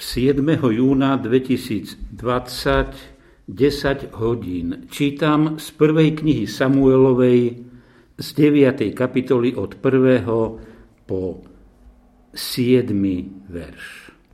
7. júna 2020, 10 hodín. Čítam z prvej knihy Samuelovej z 9. kapitoly od 1. po 7. verš.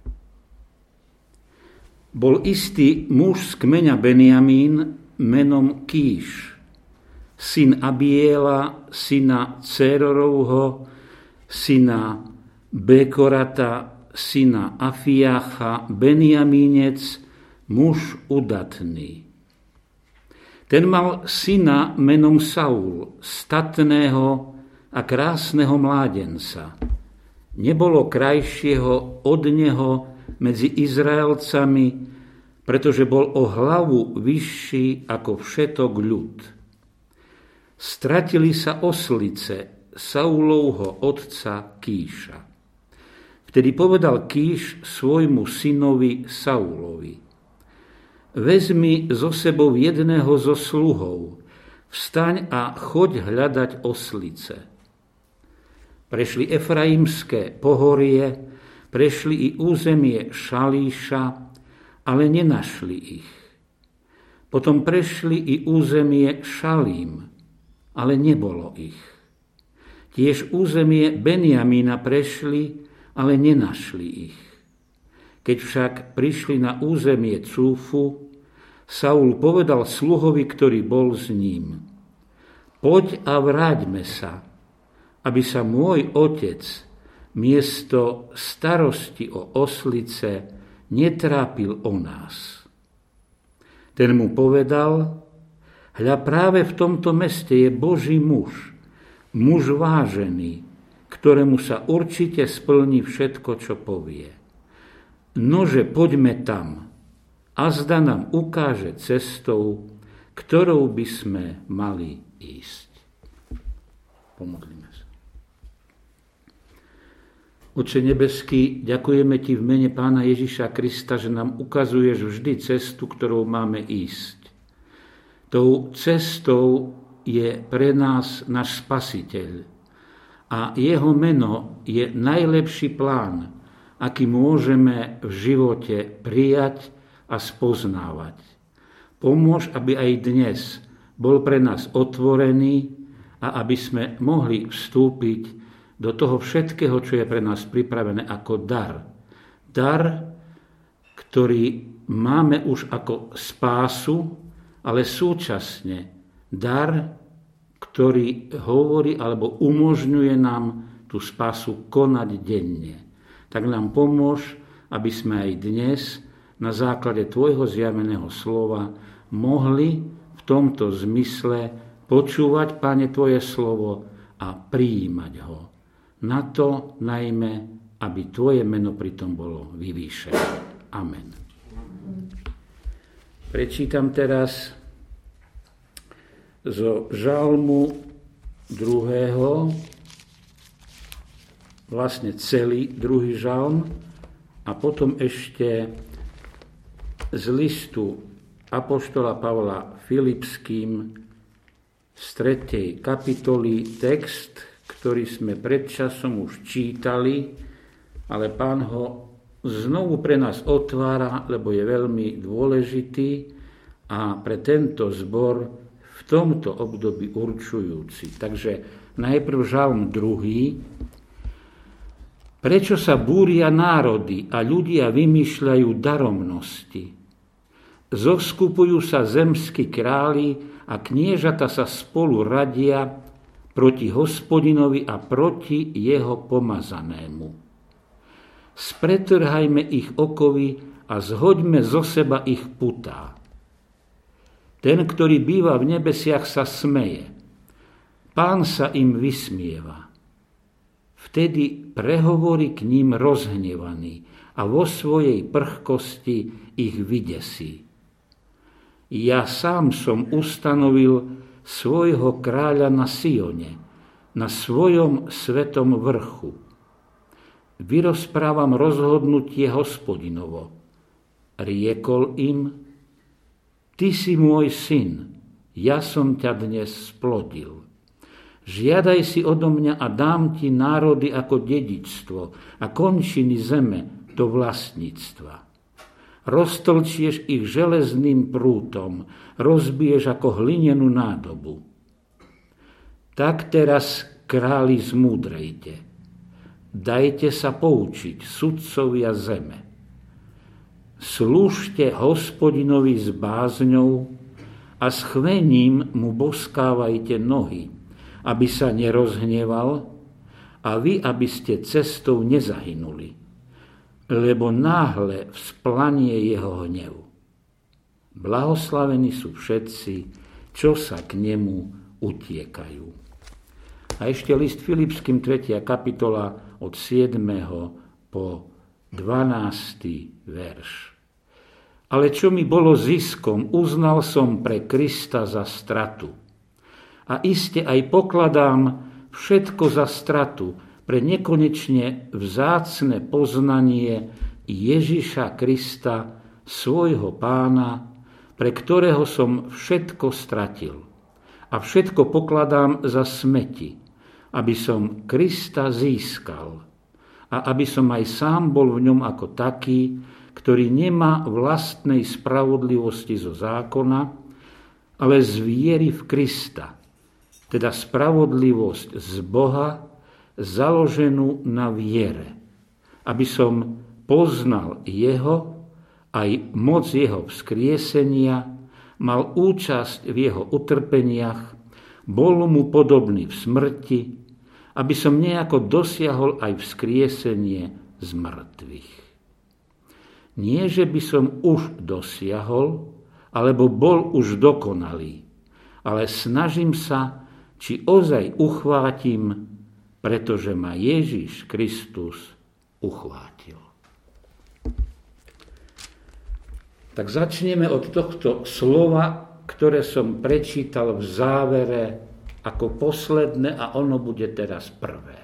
Bol istý muž z kmeňa Benjamín menom Kíš, syn Abiela, syna Cérorovho, syna Bekorata, syna Afiacha, Benjamínec, muž udatný. Ten mal syna menom Saul, statného a krásneho mládenca. Nebolo krajšieho od neho medzi Izraelcami, pretože bol o hlavu vyšší ako všetok ľud. Stratili sa oslice Saulovho otca Kíša. Vtedy povedal Kíš svojmu synovi Saulovi: Vezmi so sebou jedného zo sluhov, vstaň a choď hľadať oslice. Prešli Efraimské pohorie, prešli i územie Šalíša, ale nenašli ich. Potom prešli i územie Šalím, ale nebolo ich. Tiež územie Benjamína prešli, ale nenašli ich. Keď však prišli na územie Cúfu, Saul povedal sluhovi, ktorý bol s ním: Poď a vráťme sa, aby sa môj otec miesto starosti o oslice netrápil o nás. Ten mu povedal: Hľa, práve v tomto meste je Boží muž vážený, ktorému sa určite splní všetko, čo povie. Nože poďme tam, azda nám ukáže cestou, ktorou by sme mali ísť. Pomodlíme sa. Otče nebeský, ďakujeme Ti v mene Pána Ježiša Krista, že nám ukazuješ vždy cestu, ktorou máme ísť. Tou cestou je pre nás náš Spasiteľ. A jeho meno je najlepší plán, aký môžeme v živote prijať a spoznávať. Pomôž, aby aj dnes bol pre nás otvorený a aby sme mohli vstúpiť do toho všetkého, čo je pre nás pripravené ako dar. Dar, ktorý máme už ako spásu, ale súčasne dar, ktorý hovorí alebo umožňuje nám tú spásu konať denne. Tak nám pomôž, aby sme aj dnes na základe Tvojho zjaveného slova mohli v tomto zmysle počúvať, Pane, Tvoje slovo a prijímať ho. Na to najmä, aby Tvoje meno pritom bolo vyvýšené. Amen. Prečítam teraz zo žalmu 2., vlastne celý druhý žalm, a potom ešte z listu apoštola Pavla Filipským z 3. kapitoly text, ktorý sme pred časom už čítali, ale Pán ho znovu pre nás otvára, lebo je veľmi dôležitý a pre tento zbor v tomto období určujúci. Takže najprv žalm 2. Prečo sa búria národy a ľudia vymýšľajú daromnosti? Zoskupujú sa zemskí králi a kniežata sa spolu radia proti Hospodinovi a proti jeho pomazanému. Spretrhajme ich okovy a zhoďme zo seba ich putá. Ten, ktorý býva v nebesiach, sa smeje. Pán sa im vysmieva. Vtedy prehovorí k ním rozhnevaný a vo svojej prchkosti ich vydesí. Ja sám som ustanovil svojho kráľa na Sione, na svojom svetom vrchu. Vyrozprávam rozhodnutie Hospodinovo. Riekol im: Ty si môj syn, ja som ťa dnes splodil. Žiadaj si odo mňa a dám ti národy ako dedičstvo a končiny zeme do vlastníctva. Roztlčieš ich železným prútom, rozbiješ ako hlinenú nádobu. Tak teraz, králi, zmúdrejte. Dajte sa poučiť, sudcovia zeme. Slúžte Hospodinovi s bázňou a s chvením mu boskávajte nohy, aby sa nerozhneval a vy, aby ste cestou nezahynuli, lebo náhle vzplanie jeho hnev. Blahoslavení sú všetci, čo sa k nemu utiekajú. A ešte list Filipským 3. kapitola od 7. po 12. verš. Ale čo mi bolo ziskom, uznal som pre Krista za stratu. A iste aj pokladám všetko za stratu pre nekonečne vzácne poznanie Ježiša Krista, svojho Pána, pre ktorého som všetko stratil. A všetko pokladám za smeti, aby som Krista získal a aby som aj sám bol v ňom ako taký, ktorý nemá vlastnej spravodlivosti zo zákona, ale z viery v Krista, teda spravodlivosť z Boha, založenú na viere, aby som poznal jeho, aj moc jeho vzkriesenia, mal účasť v jeho utrpeniach, bol mu podobný v smrti, aby som nejako dosiahol aj vzkriesenie z mŕtvych. Nie, že by som už dosiahol, alebo bol už dokonalý, ale snažím sa, či ozaj uchvátim, pretože ma Ježiš Kristus uchvátil. Tak začneme od tohto slova, ktoré som prečítal v závere ako posledné a ono bude teraz prvé.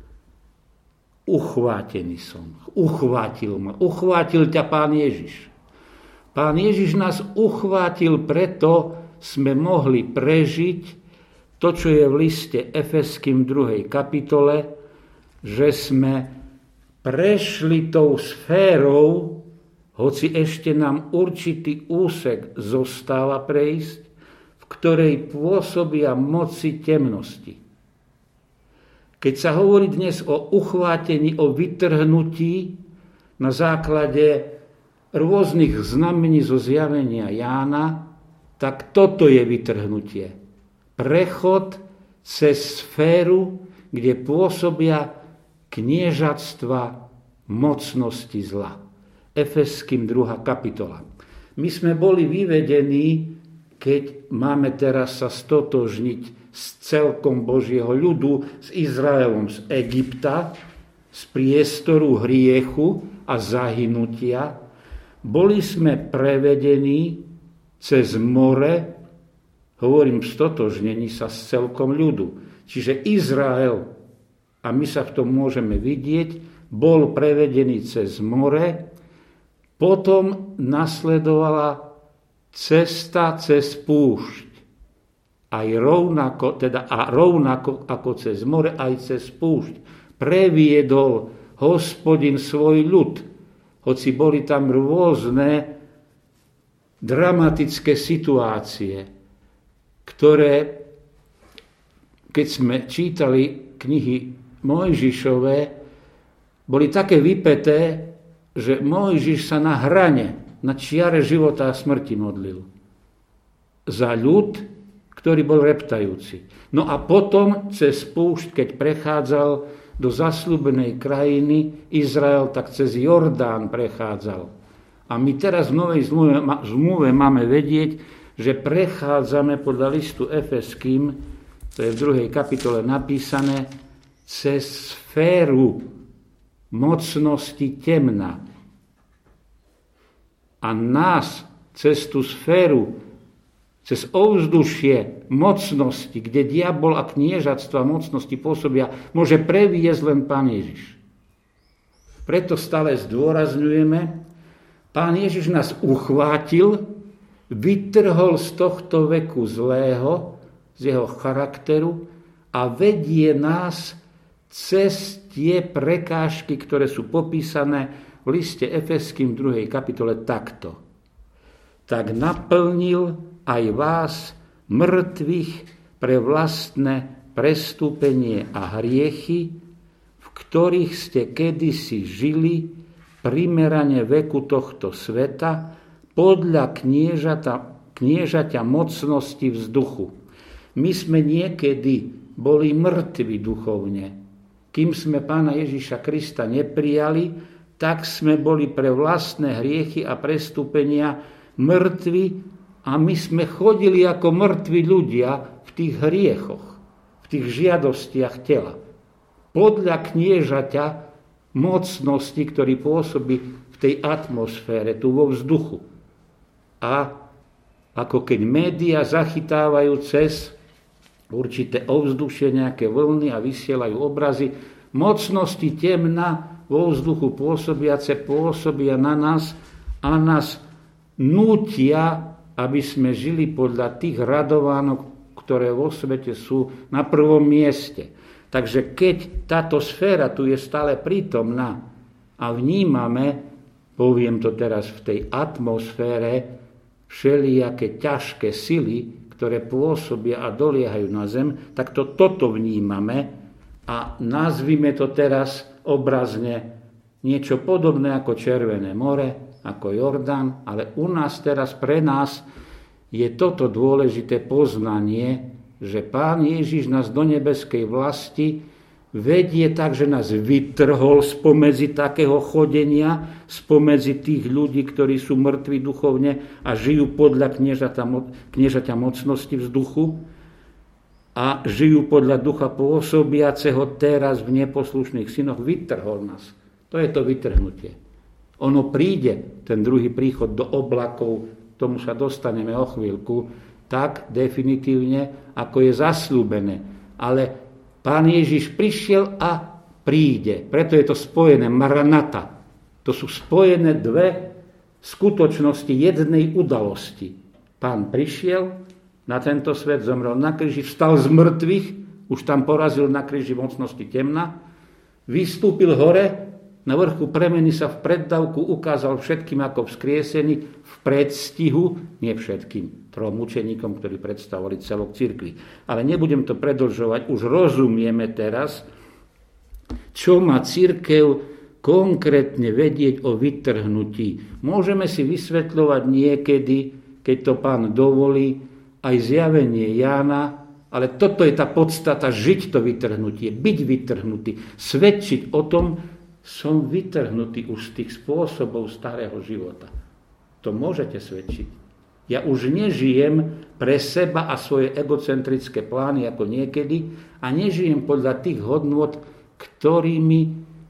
Uchvátený som, uchvátil ťa Pán Ježiš. Pán Ježiš nás uchvátil, preto sme mohli prežiť to, čo je v liste Efeským 2. kapitole, že sme prešli tou sférou, hoci ešte nám určitý úsek zostáva prejsť, v ktorej pôsobia moci temnosti. Keď sa hovorí dnes o uchvátení, o vytrhnutí na základe rôznych znamení zo zjavenia Jána, tak toto je vytrhnutie. Prechod cez sféru, kde pôsobia kniežatstva mocnosti zla. Efeským 2. kapitola. My sme boli vyvedení, keď máme teraz sa stotožniť s celkom Božieho ľudu, s Izraelom z Egypta, z priestoru hriechu a zahynutia. Boli sme prevedení cez more, hovorím stotožnení sa s celkom ľudu. Čiže Izrael, a my sa v tom môžeme vidieť, bol prevedený cez more, potom nasledovala cesta cez púšť. Rovnako ako cez more, aj cez púšť. Previedol Hospodin svoj ľud, hoci boli tam rôzne dramatické situácie, ktoré, keď sme čítali knihy Mojžišové, boli také vypäté, že Mojžiš sa na hrane, na čiare života a smrti modlil za ľud, ktorý bol reptajúci. No a potom cez púšť, keď prechádzal do zasľúbenej krajiny Izrael, tak cez Jordán prechádzal. A my teraz v Novej zmluve máme vedieť, že prechádzame podľa listu Efeským, to je v 2. kapitole napísané, cez sféru mocnosti temna. A nás cez tú sféru, cez ovzdušie mocnosti, kde diabol a kniežatstva mocnosti pôsobia, môže previesť len Pán Ježiš. Preto stále zdôrazňujeme, Pán Ježiš nás uchvátil, vytrhol z tohto veku zlého, z jeho charakteru a vedie nás cez tie prekážky, ktoré sú popísané v liste Efeským 2. kapitole takto. Tak naplnil aj vás mŕtvych pre vlastné prestúpenie a hriechy, v ktorých ste kedysi žili primerane veku tohto sveta podľa kniežaťa mocnosti vzduchu. My sme niekedy boli mŕtvi duchovne. Kým sme Pána Ježiša Krista neprijali, tak sme boli pre vlastné hriechy a prestúpenia mŕtvi a my sme chodili ako mŕtvi ľudia v tých hriechoch, v tých žiadostiach tela. Podľa kniežaťa mocnosti, ktorý pôsobí v tej atmosfére, tu vo vzduchu. A ako keď médiá zachytávajú cez určité ovzdušie nejaké vlny a vysielajú obrazy, mocnosti temna vo vzduchu pôsobia na nás a nás nútia, aby sme žili podľa tých radovánok, ktoré vo svete sú na prvom mieste. Takže keď táto sféra tu je stále prítomná a vnímame, poviem to teraz v tej atmosfére, všelijaké ťažké sily, ktoré pôsobia a doliehajú na zem, tak toto vnímame a nazvime to teraz obrazne niečo podobné ako Červené more, ako Jordán, ale u nás teraz pre nás je toto dôležité poznanie, že Pán Ježiš nás do nebeskej vlasti vedie tak, že nás vytrhol spomedzi takého chodenia, spomedzi tých ľudí, ktorí sú mŕtvi duchovne a žijú podľa kniežaťa mocnosti vzduchu a žijú podľa ducha pôsobiaceho teraz v neposlušných synoch. Vytrhol nás. To je to vytrhnutie. Ono príde, ten druhý príchod do oblakov, tomu sa dostaneme o chvíľku, tak definitívne, ako je zasľúbené. Ale Pán Ježiš prišiel a príde. Preto je to spojené, Maranata. To sú spojené dve skutočnosti jednej udalosti. Pán prišiel na tento svet, zomrel na kríži, vstal z mŕtvych, už tam porazil na kríži mocnosti temna, vystúpil hore, na vrchu premeny sa v preddavku ukázal všetkým ako vzkriesený v predstihu, nie všetkým, trom učeníkom, ktorí predstavovali celok cirkvi. Ale nebudem to predĺžovať, už rozumieme teraz, čo má cirkev konkrétne vedieť o vytrhnutí. Môžeme si vysvetľovať niekedy, keď to Pán dovolí, aj zjavenie Jána, ale toto je tá podstata, žiť to vytrhnutie, byť vytrhnutý, svedčiť o tom, som vytrhnutý už z tých spôsobov starého života. To môžete svedčiť. Ja už nežijem pre seba a svoje egocentrické plány ako niekedy a nežijem podľa tých hodnôt, ktorými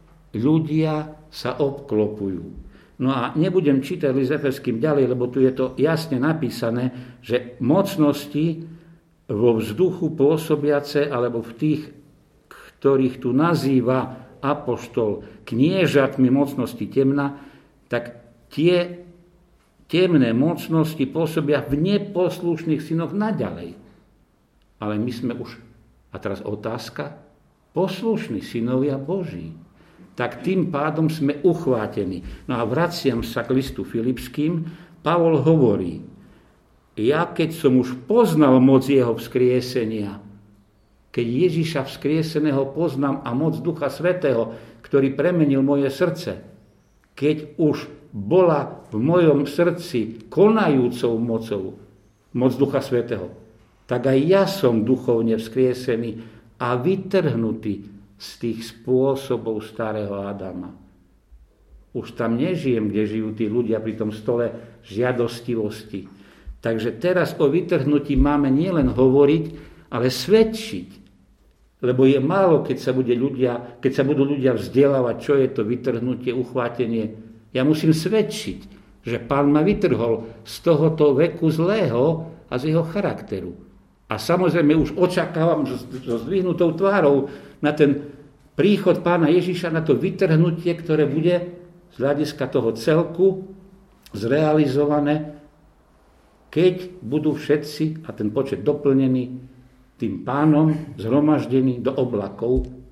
ľudia sa obklopujú. No a nebudem čítať list Efeským ďalej, lebo tu je to jasne napísané, že mocnosti vo vzduchu pôsobiace alebo v tých, ktorých tu nazýva apoštol kniežatmi mocnosti temna, tak tie temné mocnosti pôsobia v neposlušných synoch naďalej. Ale my sme už, a teraz otázka, poslušní synovia Boží. Tak tým pádom sme uchvátení. No a vraciam sa k listu Filipským. Pavol hovorí, ja keď som už poznal moc jeho vzkriesenia, keď Ježiša vzkrieseného poznám a moc Ducha Svätého, ktorý premenil moje srdce, keď už bola v mojom srdci konajúcou mocou moc Ducha Svätého, tak aj ja som duchovne vzkriesený a vytrhnutý z tých spôsobov starého Adama. Už tam nežijem, kde žijú tí ľudia pri tom stole žiadostivosti. Takže teraz o vytrhnutí máme nielen hovoriť, ale svedčiť. Lebo je málo, keď sa budú ľudia vzdelávať, čo je to vytrhnutie, uchvátenie. Ja musím svedčiť, že Pán ma vytrhol z tohoto veku zlého a z jeho charakteru. A samozrejme už očakávam so zdvihnutou tvárou na ten príchod Pána Ježiša, na to vytrhnutie, ktoré bude z hľadiska toho celku zrealizované, keď budú všetci, a ten počet doplnený, tým Pánom zhromaždení do oblakov,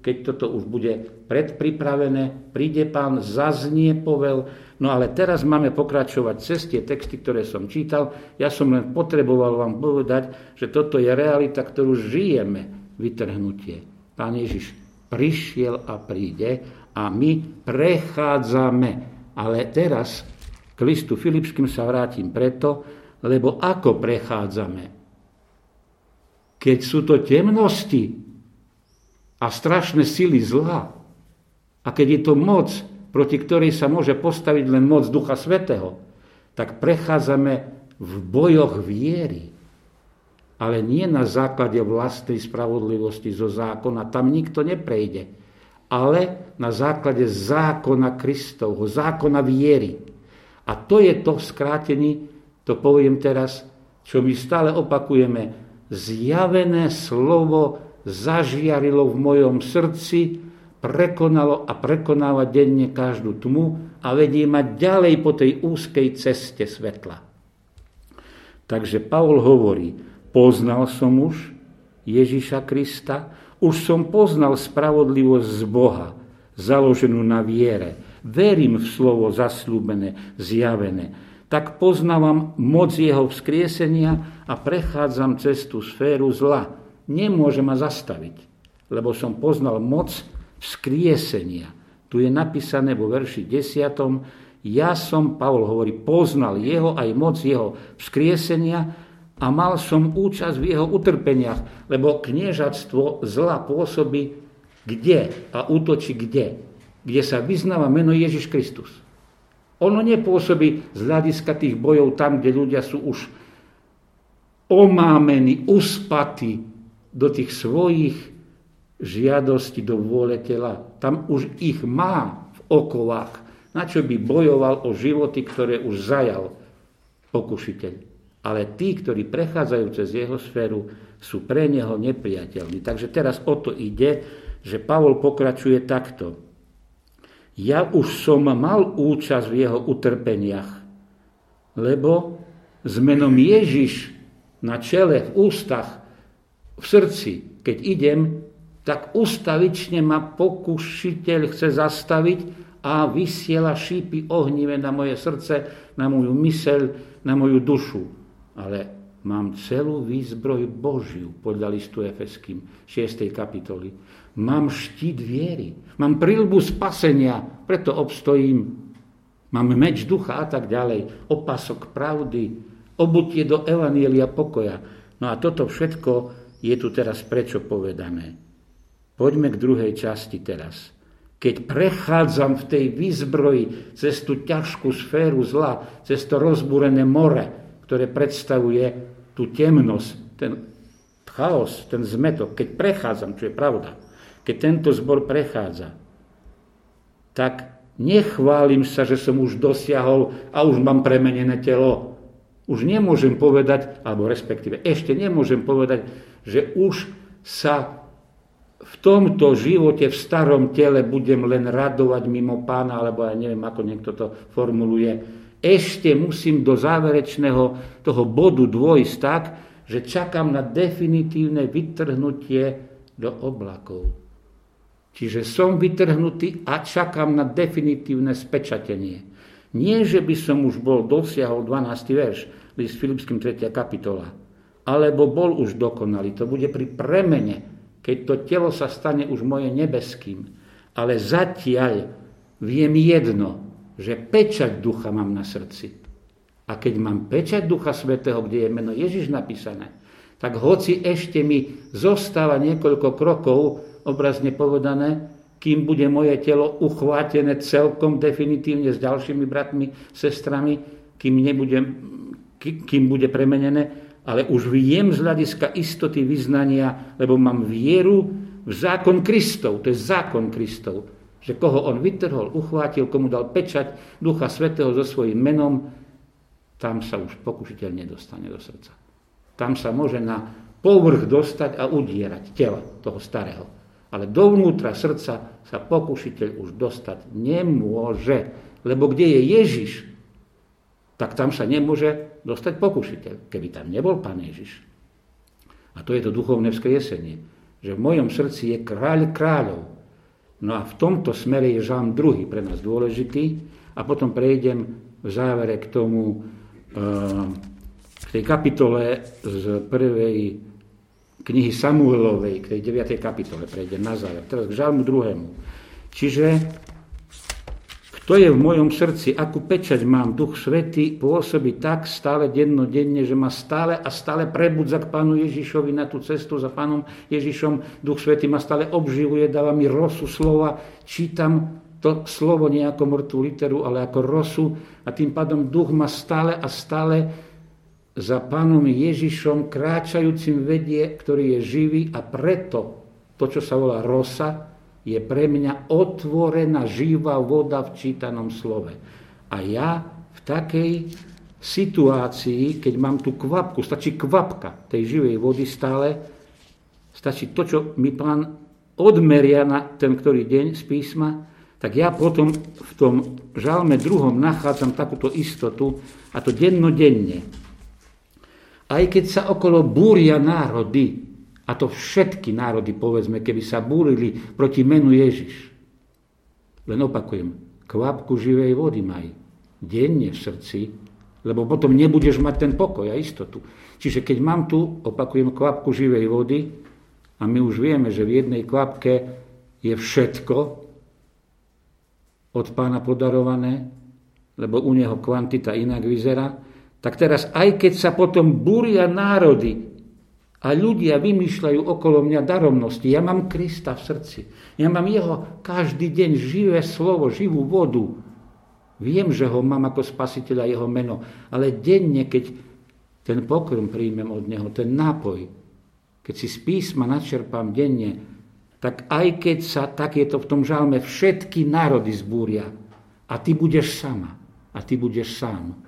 keď toto už bude predpripravené, príde Pán, zaznie povel. No ale teraz máme pokračovať cez tie texty, ktoré som čítal. Ja som len potreboval vám povedať, že toto je realita, ktorú žijeme, vytrhnutie. Pán Ježiš prišiel a príde a my prechádzame. Ale teraz k listu Filipským sa vrátim preto, lebo ako prechádzame? Keď sú to temnosti a strašné sily zla a keď je to moc, proti ktorej sa môže postaviť len moc Ducha Svätého, tak prechádzame v bojoch viery. Ale nie na základe vlastnej spravodlivosti zo zákona, tam nikto neprejde, ale na základe zákona Kristovho, zákona viery. A to je to skrátení, to poviem teraz, čo my stále opakujeme. Zjavené slovo zažiarilo v mojom srdci, prekonalo a prekonáva denne každú tmu a vedie ma ďalej po tej úzkej ceste svetla. Takže Pavol hovorí, poznal som už Ježiša Krista, už som poznal spravodlivosť z Boha, založenú na viere. Verím v slovo zasľúbené, zjavené. Tak poznávam moc jeho vzkriesenia a prechádzam cez tú sféru zla. Nemôže ma zastaviť, lebo som poznal moc vzkriesenia. Tu je napísané vo verši 10. Ja som, Pavol hovorí, poznal jeho aj moc jeho vzkriesenia a mal som účasť v jeho utrpeniach, lebo kniežatstvo zla pôsobí kde a útočí kde? Kde sa vyznáva meno Ježiš Kristus. Ono nepôsobí z hľadiska tých bojov tam, kde ľudia sú už omámení, uspatí do tých svojich žiadostí, do vôle tela. Tam už ich má v okovách. Na čo by bojoval o životy, ktoré už zajal pokušiteľ. Ale tí, ktorí prechádzajú cez jeho sféru, sú pre neho nepriateľní. Takže teraz o to ide, že Pavol pokračuje takto. Ja už som mal účasť v jeho utrpeniach, lebo s menom Ježiš na čele, v ústach, v srdci, keď idem, tak ustavične ma pokušiteľ chce zastaviť a vysiela šípy ohnivé na moje srdce, na moju myseľ, na moju dušu. Ale mám celú výzbroj Božiu, podľa listu Efeským, 6. kapitoly. Mám štít viery, mám prilbu spasenia, preto obstojím. Mám meč ducha a tak ďalej, opasok pravdy, obutie do evanjelia pokoja. No a toto všetko je tu teraz prečo povedané. Poďme k druhej časti teraz. Keď prechádzam v tej výzbroji cez tú ťažkú sféru zla, cez to rozbúrené more, ktoré predstavuje tú temnosť, ten chaos, ten zmetok, keď prechádzam, čo je pravda, keď tento zbor prechádza, tak nechválim sa, že som už dosiahol a už mám premenené telo. Už nemôžem povedať, alebo respektíve ešte nemôžem povedať, že už sa v tomto živote, v starom tele budem len radovať mimo Pána, alebo ja neviem, ako niekto to formuluje. Ešte musím do záverečného toho bodu dôjsť tak, že čakám na definitívne vytrhnutie do oblakov. Čiže som vytrhnutý a čakám na definitívne spečatenie. Nie, že by som už bol dosiahol 12. verš, list Filipským 3. kapitola, alebo bol už dokonalý. To bude pri premene, keď to telo sa stane už moje nebeským. Ale zatiaľ viem jedno, že pečať ducha mám na srdci. A keď mám pečať Ducha Svätého, kde je meno Ježiš napísané, tak hoci ešte mi zostáva niekoľko krokov, obrazne povedané, kým bude moje telo uchvátené celkom definitívne s ďalšími bratmi, sestrami, kým bude premenené, ale už viem z hľadiska istoty vyznania, lebo mám vieru v zákon Kristov, to je zákon Kristov, že koho on vytrhol, uchvátil, komu dal pečať Ducha Svätého so svojím menom, tam sa už pokušiteľ nedostane do srdca. Tam sa môže na povrch dostať a udierať tela toho starého. Ale dovnútra srdca sa pokušiteľ už dostať nemôže. Lebo kde je Ježiš, tak tam sa nemôže dostať pokušiteľ, keby tam nebol Pán Ježiš. A to je to duchovné vzkriesenie. Že v mojom srdci je kráľ kráľov. No a v tomto smere je žalm 2 pre nás dôležitý a potom prejdem v závere k tomu, k tej kapitole z prvej knihy Samuelovej, k tej 9. kapitole prejdem na záver. Teraz k žalmu 2. Čiže kto je v mojom srdci, akú pečať mám, Duch Svätý pôsobí tak stále dennodenne, že ma stále a stále prebudza k Pánu Ježišovi na tú cestu za Pánom Ježišom. Duch Svätý ma stále obživuje, dáva mi rosu slova, čítam to slovo nie ako mŕtvu literu, ale ako rosu a tým pádom duch ma stále a stále za Pánom Ježišom kráčajúcim vedie, ktorý je živý a preto to, čo sa volá rosa, je pre mňa otvorená živá voda v čítanom slove. A ja v takej situácii, keď mám tú kvapku, stačí kvapka tej živej vody stále, stačí to, čo mi Pán odmeria na ten ktorý deň z písma, tak ja potom v tom žalme 2. nachádzam takúto istotu a to dennodenne. Aj keď sa okolo búria národy, a to všetky národy, povedzme, keby sa búrili proti menu Ježiš. Len opakujem, kvapku živej vody maj denne v srdci, lebo potom nebudeš mať ten pokoj a istotu. Čiže keď mám tu, opakujem, kvapku živej vody, a my už vieme, že v jednej kvapke je všetko od Pána podarované, lebo u neho kvantita inak vyzerá, tak teraz aj keď sa potom búria národy, a ľudia vymýšľajú okolo mňa daromnosti. Ja mám Krista v srdci. Ja mám jeho každý deň živé slovo, živú vodu. Viem, že ho mám ako spasiteľa, jeho meno. Ale denne, keď ten pokrm príjmem od neho, ten nápoj, keď si z písma načerpám denne, tak aj keď sa, tak je to v tom žalme, všetky národy zbúria. A ty budeš sama. A ty budeš sám.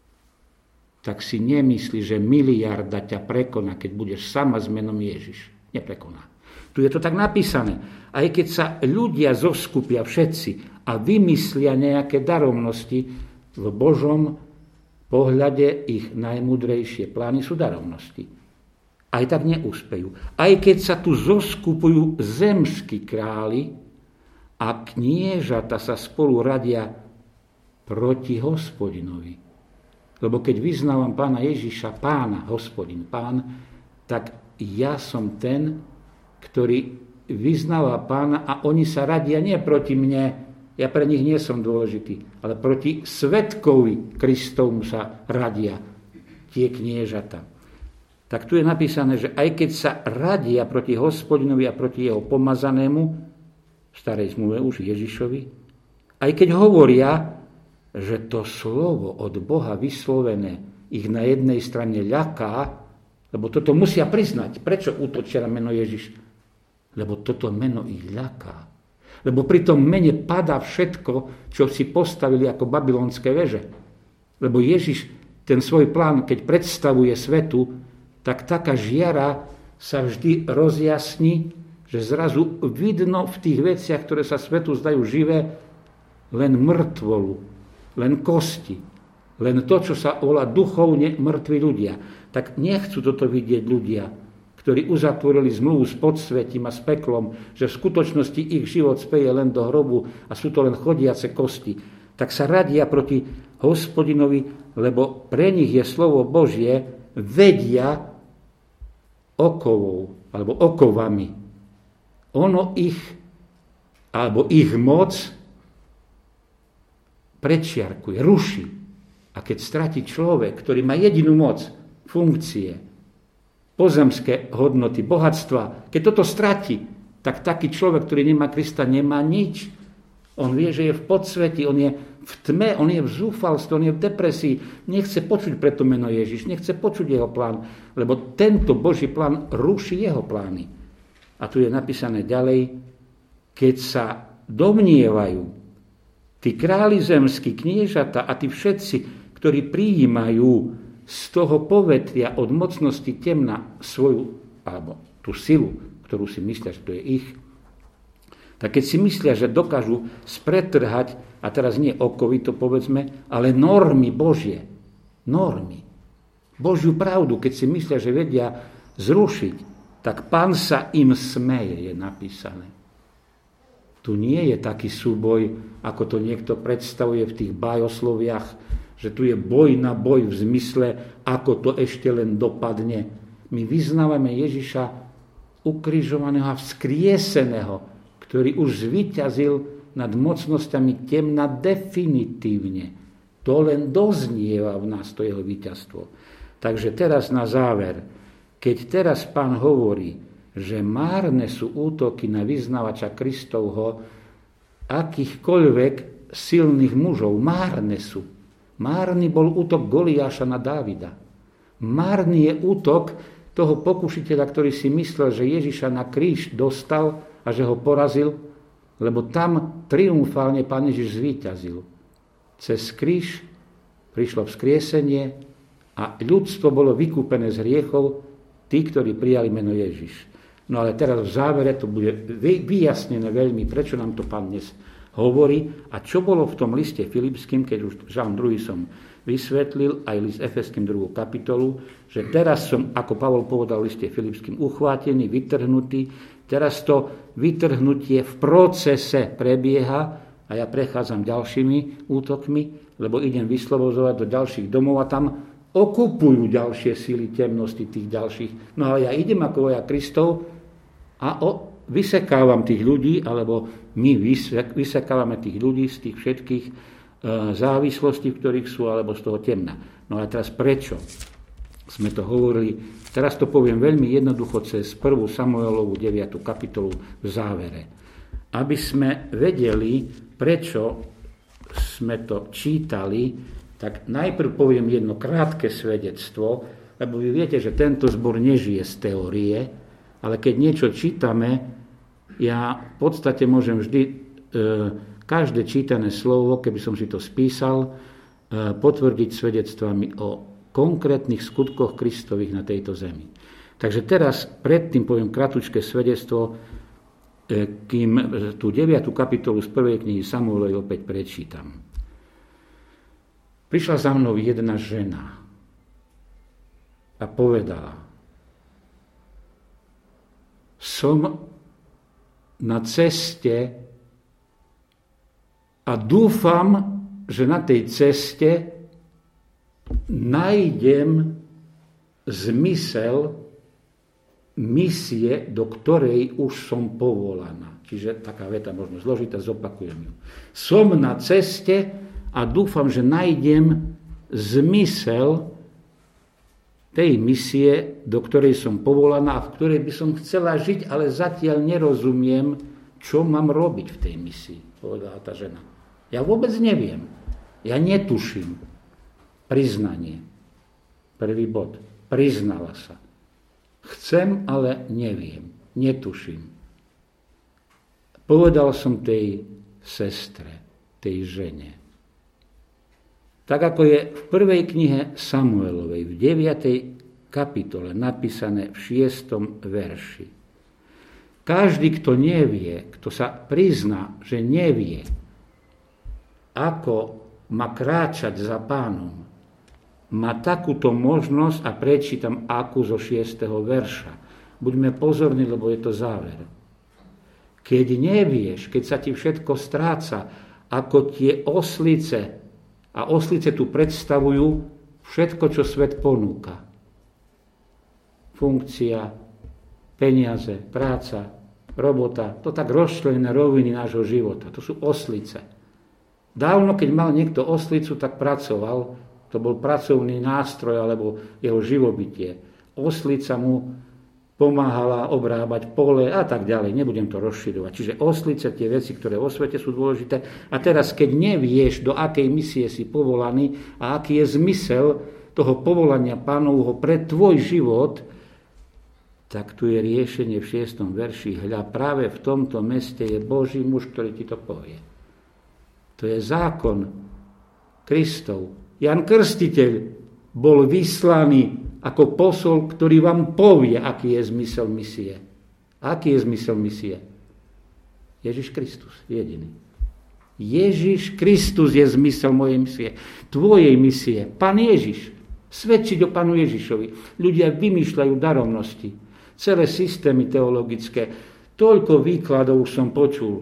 Tak si nemyslí, že miliarda ťa prekoná, keď budeš sama s menom Ježiš. Neprekoná. Tu je to tak napísané. Aj keď sa ľudia zoskupia všetci a vymyslia nejaké daromnosti, v Božom pohľade ich najmúdrejšie plány sú daromnosti. Aj tak neúspejú. Aj keď sa tu zoskupujú zemskí králi a kniežata sa spolu radia proti Hospodinovi. Lebo keď vyznávam Pána Ježiša, Pána, Hospodin, Pán, tak ja som ten, ktorý vyznáva Pána a oni sa radia nie proti mne, ja pre nich nie som dôležitý, ale proti svedkovi Kristovmu sa radia tie kniežata. Tak tu je napísané, že aj keď sa radia proti Hospodinovi a proti jeho pomazanému, v starej zmluve už Ježišovi, aj keď hovoria, že to slovo od Boha vyslovené ich na jednej strane ľaká, lebo toto musia priznať. Prečo útočia na meno Ježiš? Lebo toto meno ich ľaká. Lebo pri tom mene padá všetko, čo si postavili ako babylonské veže. Lebo Ježiš ten svoj plán, keď predstavuje svetu, tak taká žiara sa vždy rozjasní, že zrazu vidno v tých veciach, ktoré sa svetu zdajú živé, len mŕtvolu, len kosti, len to, čo sa volá duchovne mŕtvi ľudia. Tak nechcú toto vidieť ľudia, ktorí uzatvorili zmluvu s podsvetím a s peklom, že v skutočnosti ich život speje len do hrobu a sú to len chodiace kosti. Tak sa radia proti Hospodinovi, lebo pre nich je slovo Božie, vedia okovou, alebo okovami. Ono ich, alebo ich moc prečiarkuje, ruší. A keď stratí človek, ktorý má jedinú moc, funkcie, pozemské hodnoty, bohatstva, keď toto stratí, tak taký človek, ktorý nemá Krista, nemá nič. On vie, že je v podsveti, on je v tme, on je v zúfalstve, on je v depresii. Nechce počuť preto meno Ježiš, nechce počuť jeho plán, lebo tento Boží plán ruší jeho plány. A tu je napísané ďalej, keď sa domnievajú, tí králi zemskí, kniežata a tí všetci, ktorí prijímajú z toho povetria od mocnosti temna svoju, alebo tú silu, ktorú si myslia, že to je ich, tak keď si myslia, že dokážu spretrhať, a teraz nie okovy to povedzme, ale normy Božie, normy, Božiu pravdu, keď si myslia, že vedia zrušiť, tak Pán sa im smeje, je napísané. Tu nie je taký súboj, ako to niekto predstavuje v tých bájosloviach, že tu je boj na boj v zmysle, ako to ešte len dopadne. My vyznávame Ježiša ukrižovaného a vzkrieseného, ktorý už zvíťazil nad mocnosťami temna definitívne. To len doznieva v nás to jeho víťazstvo. Takže teraz na záver, keď teraz Pán hovorí, že márne sú útoky na vyznavača Kristovho akýchkoľvek silných mužov. Márne sú. Márny bol útok Goliáša na Dávida. Márny je útok toho pokušiteľa, ktorý si myslel, že Ježiša na kríž dostal a že ho porazil, lebo tam triumfálne Pán Ježiš zvíťazil. Cez kríž prišlo vzkriesenie a ľudstvo bolo vykúpené z hriechov, tí, ktorí prijali meno Ježiš. No ale teraz v závere to bude vyjasnené veľmi, prečo nám to Pán dnes hovorí a čo bolo v tom liste Filipským, keď už Žalm 2 som vysvetlil, aj list Efeským 2. kapitolu, že teraz som, ako Pavol povedal v liste Filipským, uchvátený, vytrhnutý, teraz to vytrhnutie v procese prebieha a ja prechádzam ďalšími útokmi, lebo idem vyslobozovať do ďalších domov a tam okupujú ďalšie síly temnosti tých ďalších. No ale ja idem ako vojak Kristov a vysekávam tých ľudí, alebo my vysekávame tých ľudí z tých všetkých závislostí, v ktorých sú, alebo z toho temna. No ale teraz prečo sme to hovorili? Teraz to poviem veľmi jednoducho cez 1. Samuelovu 9. kapitolu v závere. Aby sme vedeli, prečo sme to čítali, tak najprv poviem jedno krátke svedectvo, lebo vy viete, že tento zbor nežije z teórie, ale keď niečo čítame, ja v podstate môžem vždy každé čítané slovo, keby som si to spísal, potvrdiť svedectvami o konkrétnych skutkoch Kristových na tejto zemi. Takže teraz predtým poviem kratučké svedectvo, kým tú 9. kapitolu z 1. knihy Samuelovej opäť prečítam. Prišla za mnou jedna žena a povedala: som na ceste a dúfam, že na tej ceste nájdem zmysel misie, do ktorej už som povolaná. Čiže taká veta možno zložitá, zopakujem ju. Som na ceste a dúfam, že nájdem zmysel tej misie, do ktorej som povolaná a v ktorej by som chcela žiť, ale zatiaľ nerozumiem, čo mám robiť v tej misii, povedala tá žena. Ja vôbec neviem. Ja netuším. Priznanie. Prvý bod. Priznala sa. Chcem, ale neviem. Netuším. Povedal som tej sestre, tej žene. Tak ako je v prvej knihe Samuelovej, v 9. kapitole, napísané v 6. verši. Každý, kto nevie, kto sa prizná, že nevie, ako má kráčať za Pánom, má takúto možnosť a prečítam akú zo 6. verša. Buďme pozorní, lebo je to záver. Keď nevieš, keď sa ti všetko stráca, ako tie oslice, a oslice tu predstavujú všetko, čo svet ponúka. Funkcia, peniaze, práca, robota, to tak rozčlenené roviny nášho života. To sú oslice. Dávno, keď mal niekto oslicu, tak pracoval. To bol pracovný nástroj alebo jeho živobytie. Oslica mu pomáhala obrábať pole a tak ďalej. Nebudem to rozširovať. Čiže oslice, tie veci, ktoré vo svete sú dôležité. A teraz, keď nevieš, do akej misie si povolaný a aký je zmysel toho povolania Pánovho pre tvoj život, tak tu je riešenie v 6. verši. Hľa, práve v tomto meste je Boží muž, ktorý ti to povie. To je zákon Kristov. Jan Krstiteľ bol vyslaný ako posol, ktorý vám povie, aký je zmysel misie. Aký je zmysel misie? Ježiš Kristus, jediný. Ježiš Kristus je zmysel mojej misie. Tvojej misie. Pán Ježiš. Svedčiť o Pánu Ježišovi. Ľudia vymýšľajú darovnosti. Celé systémy teologické. Toľko výkladov už som počul.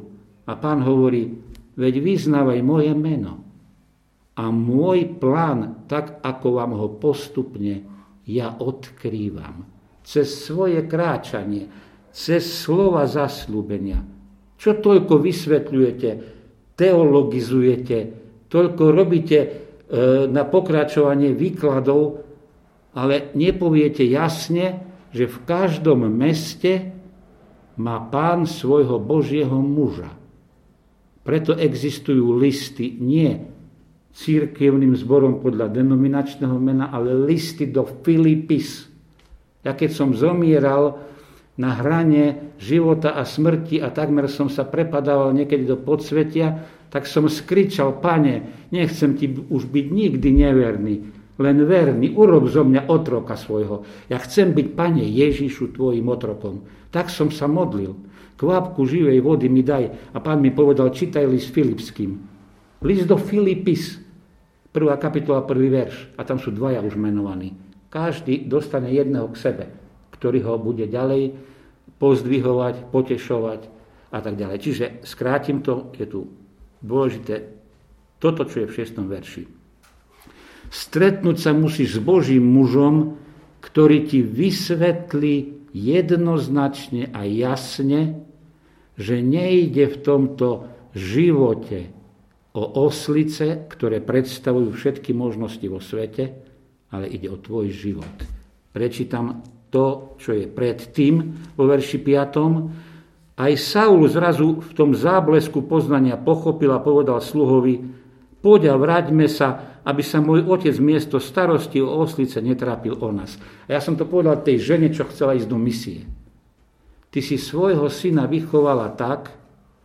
A Pán hovorí, veď vyznávaj moje meno a môj plán, tak ako vám ho postupne ja odkrývam. Cez svoje kráčanie, cez slova zasľúbenia. Čo toľko vysvetľujete, teologizujete, toľko robíte na pokračovanie výkladov, ale nepoviete jasne, že v každom meste má Pán svojho Božieho muža. Preto existujú listy nie cirkevným zborom podľa denominačného mena, ale listy do Filipis. Ja keď som zomieral na hrane života a smrti a takmer som sa prepadával niekedy do podsvetia, tak som skričal, Pane, nechcem ti už byť nikdy neverný, len verný, urob zo mňa otroka svojho. Ja chcem byť, Pane Ježišu, tvojim otrokom. Tak som sa modlil. Kvapku živej vody mi daj. A Pán mi povedal, čítaj list Filipským. List do Filipis, 1. kapitola, 1. verš. A tam sú dvaja už menovaní. Každý dostane jedného k sebe, ktorý ho bude ďalej pozdvihovať, potešovať a tak ďalej. Čiže skrátim to, je tu dôležité toto, čo je v 6. verši. Stretnúť sa musíš s Božím mužom, ktorý ti vysvetlí jednoznačne a jasne, že nejde v tomto živote o oslice, ktoré predstavujú všetky možnosti vo svete, ale ide o tvoj život. Prečítam to, čo je predtým vo verši 5. Aj Saul zrazu v tom záblesku poznania pochopil a povedal sluhovi, poď a vráťme sa, aby sa môj otec miesto starosti o oslice netrápil o nás. A ja som to povedal tej žene, čo chcela ísť do misie. Ty si svojho syna vychovala tak,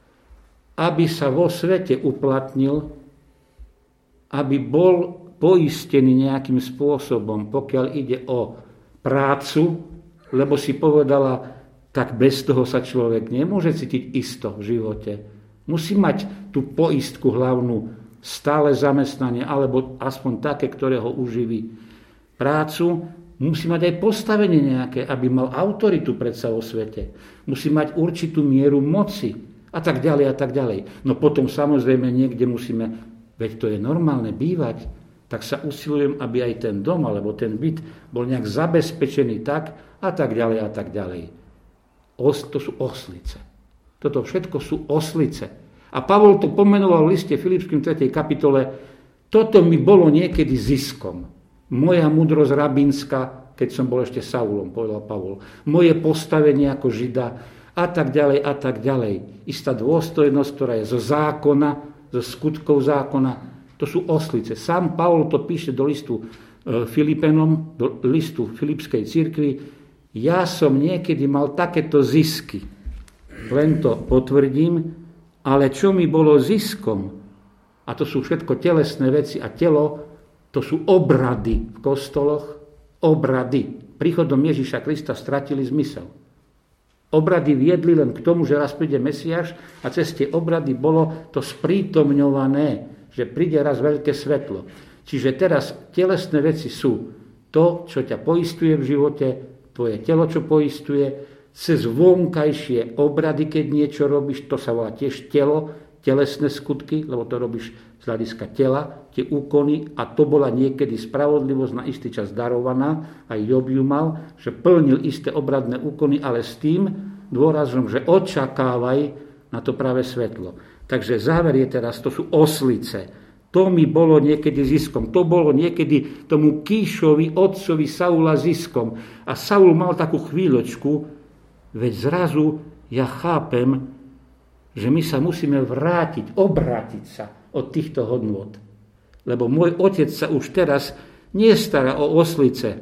aby sa vo svete uplatnil, aby bol poistený nejakým spôsobom, pokiaľ ide o prácu, lebo si povedala, tak bez toho sa človek nemôže cítiť isto v živote. Musí mať tú poistku hlavnú, stále zamestnanie, alebo aspoň také, ktoré ho uživí. Prácu musí mať aj postavenie nejaké, aby mal autoritu predsa vo svete. Musí mať určitú mieru moci a tak ďalej a tak ďalej. No potom samozrejme niekde musíme, veď to je normálne bývať, tak sa usilujem, aby aj ten dom alebo ten byt bol nejak zabezpečený tak a tak ďalej a tak ďalej. To sú oslice. Toto všetko sú oslice. A Pavol to pomenoval v liste Filipským 3. kapitole. Toto mi bolo niekedy ziskom. Moja múdrosť rabínska, keď som bol ešte Saulom, povedal Pavol. Moje postavenie ako Žida a tak ďalej a tak ďalej. Istá dôstojnosť, ktorá je zo zákona, zo skutkov zákona. To sú oslice. Sám Pavol to píše do listu Filipenom, do listu Filipskej cirkvi. Ja som niekedy mal takéto zisky. Len to potvrdím, ale čo mi bolo ziskom, a to sú všetko telesné veci a telo, to sú obrady v kostoloch, obrady. Príchodom Ježiša Krista stratili zmysel. Obrady viedli len k tomu, že raz príde Mesiáš a cez tie obrady bolo to sprítomňované, že príde raz veľké svetlo. Čiže teraz telesné veci sú to, čo ťa poistuje v živote, tvoje telo, čo poistuje, cez vonkajšie obrady, keď niečo robíš, to sa volá tiež telo, telesné skutky, lebo to robíš z hľadiska tela, tie úkony, a to bola niekedy spravodlivosť na istý čas darovaná, aj Job ju mal, že plnil isté obradné úkony, ale s tým dôrazom, že očakávaj na to práve svetlo. Takže záver je teraz, to sú oslice. To mi bolo niekedy ziskom. To bolo niekedy tomu Kíšovi, otcovi Saula ziskom. A Saul mal takú chvíľočku, veď zrazu ja chápem, že my sa musíme vrátiť, obrátiť sa od týchto hodnôt. Lebo môj otec sa už teraz nestará o oslice.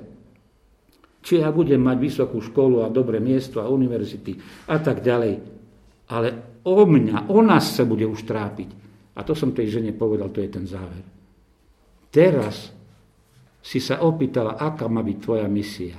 Či ja budem mať vysokú školu a dobré miesto a univerzity a tak ďalej. Ale o mňa, o nás sa bude už trápiť. A to som tej žene povedal, to je ten záver. Teraz si sa opýtala, aká má byť tvoja misia.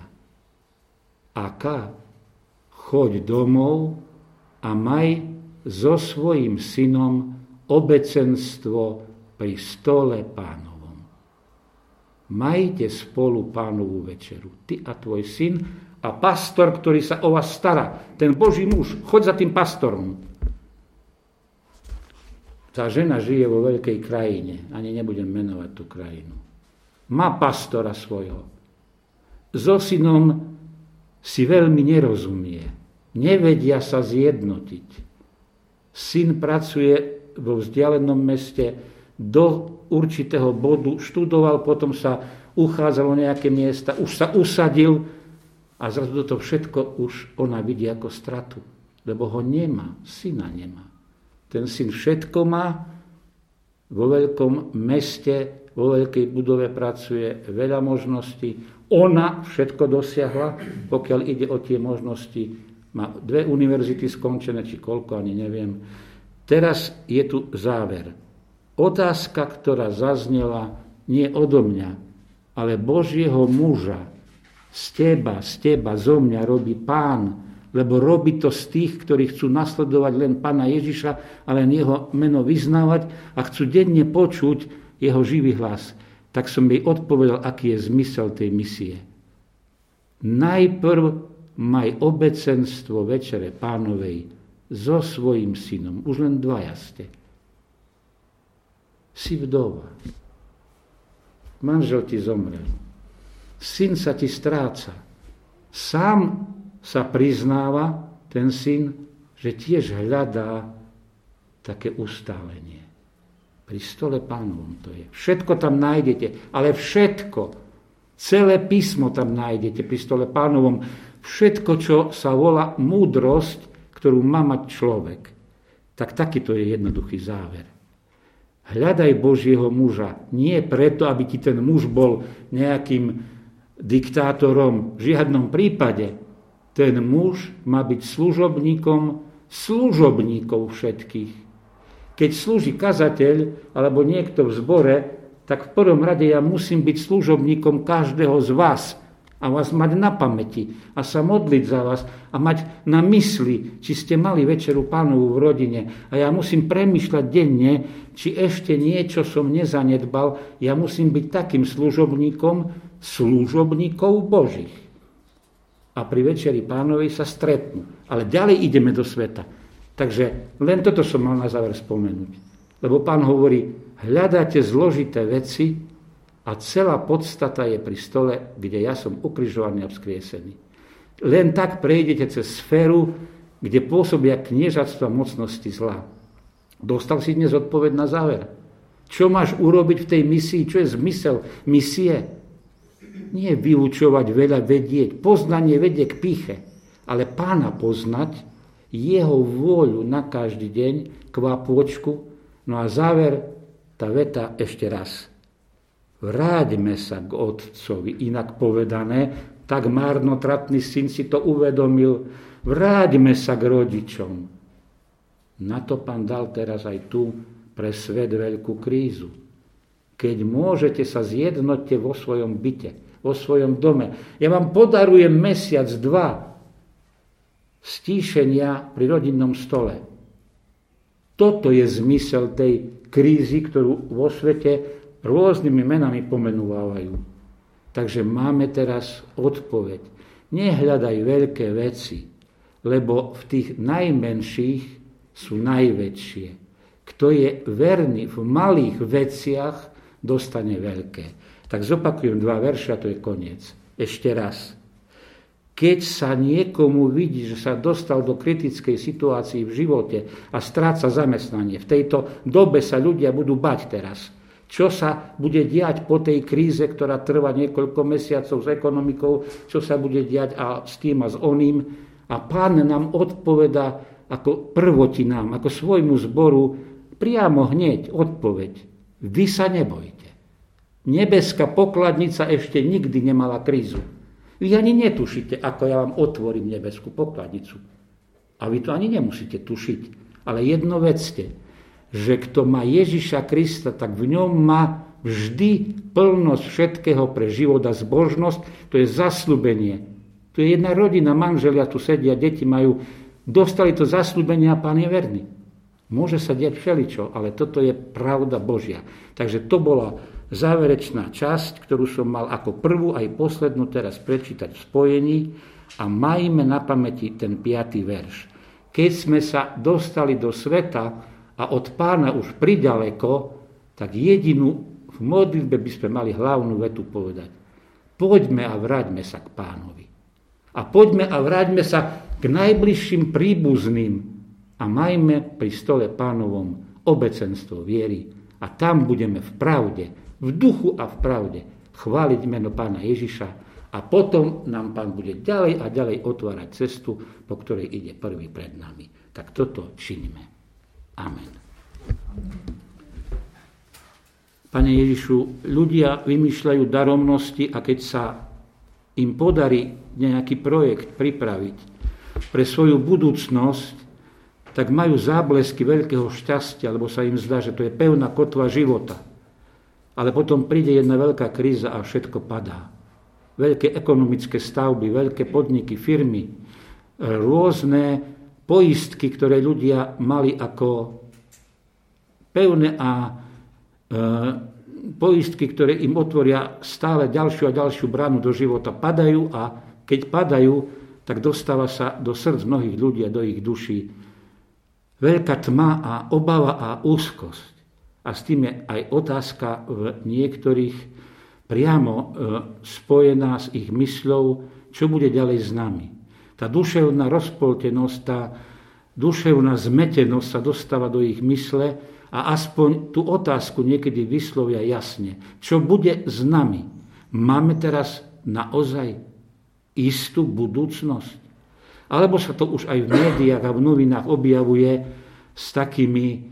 Aká? Choď domov a maj so svojím synom obecenstvo pri stole Pánovom. Majte spolu Pánovú večeru, ty a tvoj syn a pastor, ktorý sa o vás stará, ten Boží muž, choď za tým pastorom. Tá žena žije vo veľkej krajine, ani nebudem menovať tú krajinu. Má pastora svojho. So synom si veľmi nerozumie. Nevedia sa zjednotiť. Syn pracuje vo vzdialenom meste do určitého bodu, študoval, potom sa uchádzal o nejaké miesta, už sa usadil a zrazu toto všetko už ona vidí ako stratu, lebo ho nemá, syna nemá. Ten syn všetko má, vo veľkom meste, vo veľkej budove pracuje, veľa možností. Ona všetko dosiahla, pokiaľ ide o tie možnosti. Má 2 univerzity skončené, či koľko, ani neviem. Teraz je tu záver. Otázka, ktorá zaznela nie odo mňa, ale Božieho muža, z teba, zo mňa robí Pán, lebo robí to z tých, ktorí chcú nasledovať len Pána Ježiša a len jeho meno vyznávať a chcú denne počuť jeho živý hlas. Tak som jej odpovedal, aký je zmysel tej misie. Najprv maj obecenstvo Večere Pánovej so svojím synom. Už len 2 ste. Si vdova. Manžel ti zomrel. Syn sa ti stráca. Sám sa priznáva ten syn, že tiež hľadá také ustálenie. Pri stole Pánovom to je. Všetko tam nájdete, ale všetko, celé písmo tam nájdete pri stole Pánovom. Všetko, čo sa volá múdrosť, ktorú má mať človek. Tak takýto je jednoduchý záver. Hľadaj Božieho muža. Nie preto, aby ti ten muž bol nejakým diktátorom. V žiadnom prípade. Ten muž má byť služobníkom všetkých. Keď slúži kazateľ alebo niekto v zbore, tak v prvom rade ja musím byť služobníkom každého z vás a vás mať na pamäti a sa modliť za vás a mať na mysli, či ste mali večeru Pánovu v rodine. A ja musím premýšľať denne, či ešte niečo som nezanedbal. Ja musím byť takým služobníkov Božích. A pri večeri Pánovej sa stretnú. Ale ďalej ideme do sveta. Takže len toto som mal na záver spomenúť. Lebo Pán hovorí, hľadáte zložité veci a celá podstata je pri stole, kde ja som ukrižovaný a vzkriesený. Len tak prejdete cez sféru, kde pôsobia kniežatstva mocnosti zla. Dostal si dnes odpoveď na záver. Čo máš urobiť v tej misii? Čo je zmysel misie? Nie vyučovať, veľa vedieť. Poznanie vedie k pýche. Ale Pána poznať, jeho vôľu na každý deň, kvapôčku. No a záver, tá veta ešte raz. Vráťme sa k Otcovi. Inak povedané, tak márnotratný syn si to uvedomil. Vráťme sa k rodičom. Na to Pán dal teraz aj tu pre svet veľkú krízu. Keď môžete sa zjednoťte vo svojom byte, vo svojom dome. Ja vám podarujem mesiac, 2 stíšenia pri rodinnom stole. Toto je zmysel tej krízy, ktorú vo svete rôznymi menami pomenúvajú. Takže máme teraz odpoveď. Nehľadaj veľké veci, lebo v tých najmenších sú najväčšie. Kto je verný v malých veciach, dostane veľké. Tak zopakujem 2 verše a to je koniec. Ešte raz. Keď sa niekomu vidí, že sa dostal do kritickej situácii v živote a stráca zamestnanie, v tejto dobe sa ľudia budú bať teraz. Čo sa bude diať po tej kríze, ktorá trvá niekoľko mesiacov s ekonomikou, čo sa bude diať a s tým a s oným. A Pán nám odpoveda ako prvotinám, ako svojmu zboru, priamo hneď odpoveď. Vy sa nebojte. Nebeská pokladnica ešte nikdy nemala krízu. Vy ani netušíte, ako ja vám otvorím nebeskú pokladnicu. A vy to ani nemusíte tušiť. Ale jedno vedzte, že kto má Ježiša Krista, tak v ňom má vždy plnosť všetkého pre život a zbožnosť. To je zasľúbenie. Tu je jedna rodina, manželia tu sedia, deti majú, dostali to zasľúbenie a Pán je verný. Môže sa diať všeličo, ale toto je pravda Božia. Takže to bola záverečná časť, ktorú som mal ako prvú aj poslednú teraz prečítať v spojení a majme na pamäti ten 5. verš. Keď sme sa dostali do sveta a od Pána už priďaleko, tak jedinú v modlitbe by sme mali hlavnú vetu povedať. Poďme a vráťme sa k Pánovi. A poďme a vráťme sa k najbližším príbuzným a majme pri stole Pánovom obecenstvo viery. A tam budeme v pravde, v duchu a v pravde chváliť meno Pána Ježiša a potom nám Pán bude ďalej a ďalej otvárať cestu, po ktorej ide prvý pred nami. Tak toto činíme. Amen. Pane Ježišu, ľudia vymýšľajú daromnosti a keď sa im podarí nejaký projekt pripraviť pre svoju budúcnosť, tak majú záblesky veľkého šťastia, lebo sa im zdá, že to je pevná kotva života. Ale potom príde jedna veľká kríza a všetko padá. Veľké ekonomické stavby, veľké podniky, firmy, rôzne poistky, ktoré ľudia mali ako pevné a poistky, ktoré im otvoria stále ďalšiu a ďalšiu bránu do života, padajú a keď padajú, tak dostáva sa do srdc mnohých ľudí a do ich duší veľká tma a obava a úzkosť. A s tým je aj otázka v niektorých priamo spojená s ich mysľou, čo bude ďalej s nami. Tá duševná rozpoltenosť, tá duševná zmetenosť sa dostáva do ich mysle a aspoň tú otázku niekedy vyslovia jasne. Čo bude s nami? Máme teraz naozaj istú budúcnosť? Alebo sa to už aj v médiách a v novinách objavuje s takými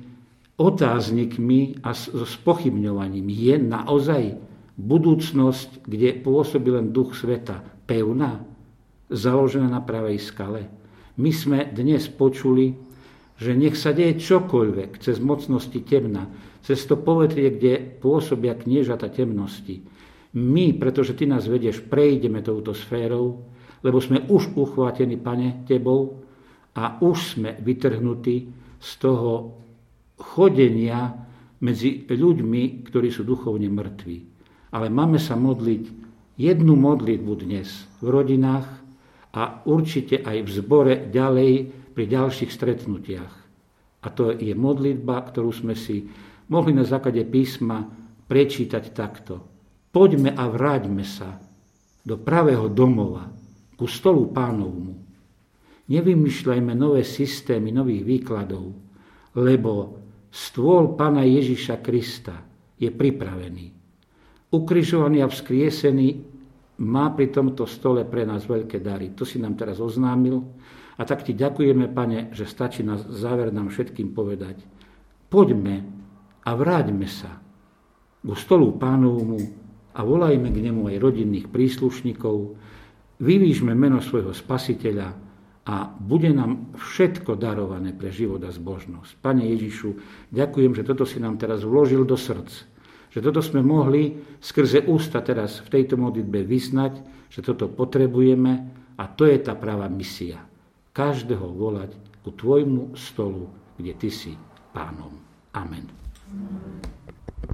otáznikmi a so spochybňovaním. Je naozaj budúcnosť, kde pôsobí len duch sveta, pevná, založená na pravej skale? My sme dnes počuli, že nech sa deje čokoľvek cez mocnosti temna, cez to povetrie, kde pôsobia kniežata temnosti. My, pretože Ty nás vedieš, prejdeme touto sférou, lebo sme už uchvátení, Pane, Tebou a už sme vytrhnutí z toho chodenia medzi ľuďmi, ktorí sú duchovne mŕtvi. Ale máme sa modliť jednu modlitbu dnes v rodinách a určite aj v zbore ďalej pri ďalších stretnutiach. A to je modlitba, ktorú sme si mohli na základe písma prečítať takto. Poďme a vráťme sa do pravého domova, ku stolu Pánovmu. Nevymýšľajme nové systémy, nových výkladov, lebo stôl Pána Ježiša Krista je pripravený. Ukrižovaný a vzkriesený má pri tomto stole pre nás veľké dary. To si nám teraz oznámil. A tak Ti ďakujeme, Pane, že stačí na záver nám všetkým povedať. Poďme a vráťme sa k stolu Pánovmu a volajme k nemu aj rodinných príslušníkov, vyvížme meno svojho Spasiteľa a bude nám všetko darované pre život a zbožnosť. Pane Ježišu, ďakujem, že toto si nám teraz vložil do srdc, že toto sme mohli skrze ústa teraz v tejto modlitbe vyznať, že toto potrebujeme a to je tá pravá misia. Každého volať ku Tvojmu stolu, kde Ty si Pánom. Amen.